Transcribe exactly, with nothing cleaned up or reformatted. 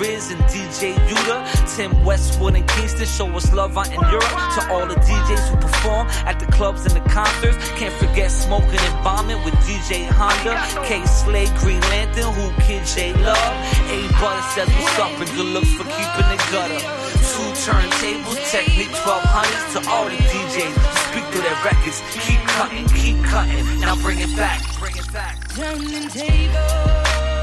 Riz and D J Yuta, Tim Westwood and Kingston show us love out in Europe. To all the D Js who perform at the clubs and the concerts, can't forget smoking and bombing with D J Honda, K Slade, Green Lantern, who Kid J Love. A Butter says what's up and good looks for keeping it gutter. Two turntables, Technique twelve hundreds. To all the D Js who speak through their records, keep cutting, keep cutting, now bring it back, bring it back. Turning tables.